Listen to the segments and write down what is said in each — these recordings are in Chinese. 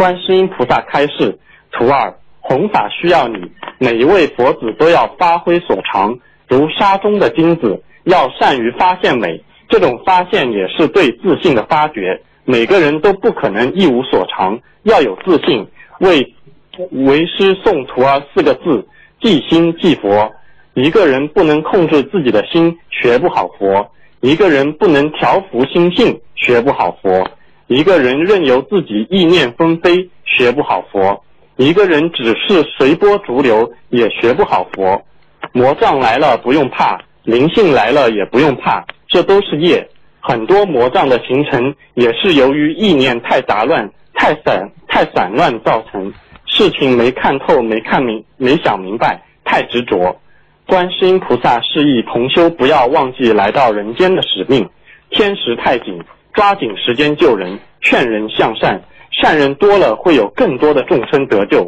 观世音菩萨开示：徒儿，弘法需要你，每一位佛子都要发挥所长，如沙中的金子，要善于发现美。这种发现也是对自信的发掘。每个人都不可能一无所长，要有自信。为师送徒儿4个字：即心即佛。一个人不能控制自己的心，学不好佛；一个人不能调伏心性，学不好佛；一个人任由自己意念纷飞，学不好佛；一个人只是随波逐流，也学不好佛。魔障来了不用怕，灵性来了也不用怕，这都是业。很多魔障的形成也是由于意念太杂乱、太散乱造成，事情没看透、没想明白，太执着。观世音菩萨示意同修不要忘记来到人间的使命，天时太紧，抓紧时间救人，劝人向善，善人多了会有更多的众生得救。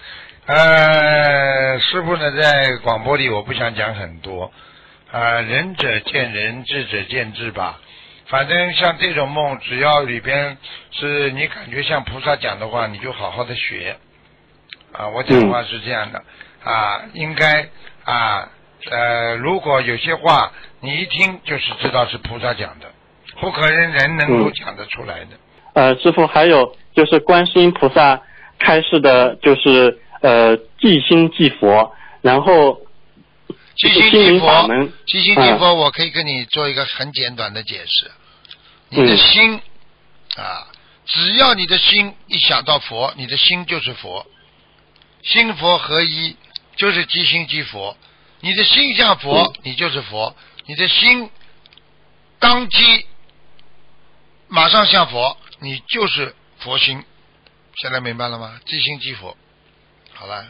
师父呢在广播里我不想讲很多，仁者见仁，智者见智吧。反正像这种梦，只要里边是你感觉像菩萨讲的话，你就好好的学。我讲话是这样的，应该如果有些话你一听就是知道是菩萨讲的，不可能人能够讲得出来的。 师父，还有就是观世音菩萨开示的，就是即心即佛，然后即心即佛，即心即佛，我可以跟你做一个很简短的解释。你的心只要你的心一想到佛，你的心就是佛，心佛合一，就是即心即佛。你的心像佛，你就是佛；你的心当机马上像佛，你就是佛心。现在明白了吗？即心即佛。好了。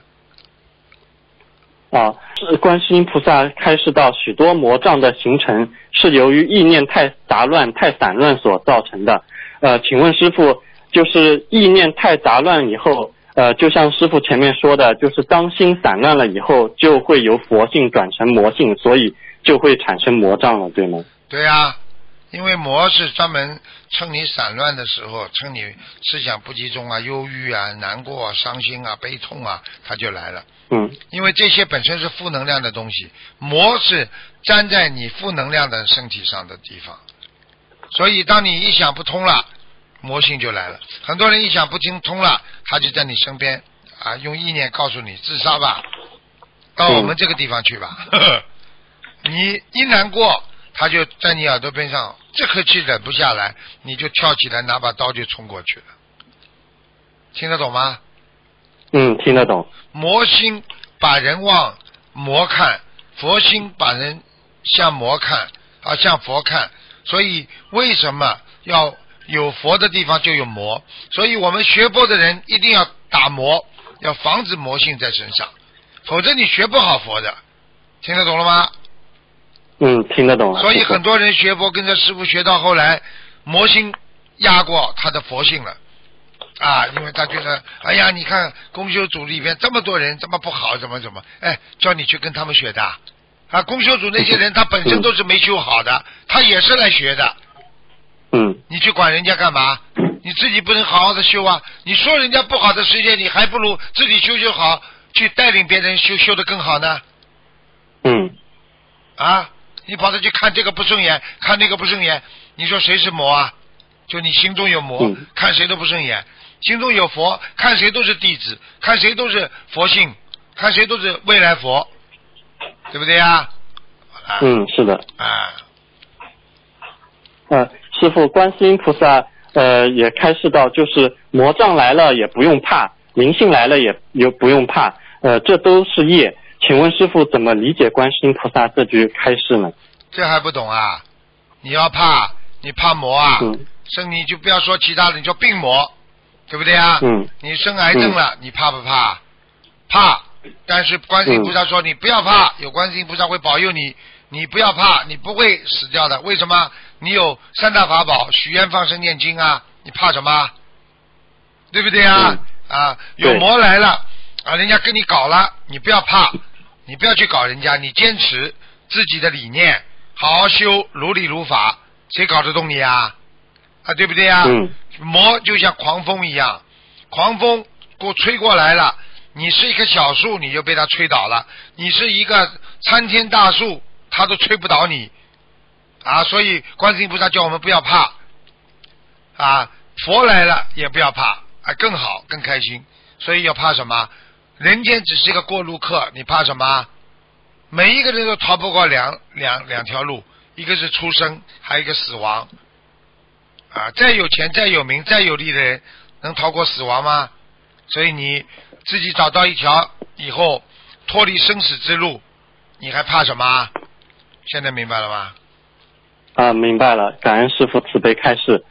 观世音菩萨开示到，许多魔障的形成是由于意念太杂乱、太散乱所造成的。请问师父，就是意念太杂乱以后，就像师父前面说的，就是当心散乱了以后，就会由佛性转成魔性，所以就会产生魔障了，对吗？ 对啊，因为魔是专门趁你散乱的时候，趁你思想不集中啊、忧郁啊、难过啊、伤心啊、悲痛啊，它就来了。因为这些本身是负能量的东西，魔是粘在你负能量的身体上的地方，所以当你一想不通了，魔性就来了。很多人一想不通了，他就在你身边用意念告诉你自杀吧，到我们这个地方去吧。你一难过，他就在你耳朵边上，这口气忍不下来，你就跳起来拿把刀就冲过去了。听得懂吗？ 听得懂。 魔心把人往魔看，佛心把人向魔看，向佛看。所以为什么要有佛的地方就有魔？所以我们学佛的人一定要打魔，要防止魔性在身上，否则你学不好佛的。听得懂了吗？ 听得懂了。 所以很多人学佛跟着师父学到后来，魔性压过他的佛性了。因为他觉得，哎呀，你看公修组里边这么多人这么不好，怎么，叫你去跟他们学的公修组那些人他本身都是没修好的，他也是来学的。你去管人家干嘛？你自己不能好好的修啊！你说人家不好的时间，你还不如自己修好，去带领别人修得更好呢。你跑着去看这个不顺眼，看那个不顺眼，你说谁是魔啊？就你心中有魔，看谁都不顺眼。心中有佛，看谁都是弟子，看谁都是佛性，看谁都是未来佛，对不对呀？ 是的。师父，观世音菩萨也开示到，就是魔障来了也不用怕，灵性来了也不用怕，这都是业。请问师父怎么理解观世音菩萨这句开示呢？ 这还不懂啊？你要怕，你怕魔啊？你就不要说其他的，你说病魔。对不对啊？你生癌症了，你怕不怕？怕，但是观世音菩萨说你不要怕，有观世音菩萨会保佑你，你不要怕，你不会死掉的。为什么？你有三大法宝，许愿、放生、念经啊，你怕什么？对不对啊？有魔来了人家跟你搞了，你不要怕，你不要去搞人家，你坚持自己的理念，好好修，如理如法，谁搞得动你啊？对不对啊？魔就像狂风一样， 狂风吹过来了，你是一棵小树，你就被它吹倒了；你是一个参天大树，它都吹不倒你啊！所以观世音菩萨叫我们不要怕啊，佛来了也不要怕啊，更好更开心。所以要怕什么？人间只是一个过路客，你怕什么？每一个人都逃不过两条路，一个是出生，还有一个死亡啊！再有钱再有名再有力的人能逃过死亡吗？所以你自己找到一条以后脱离生死之路，你还怕什么？现在明白了吗？ 明白了，感恩师父慈悲开示。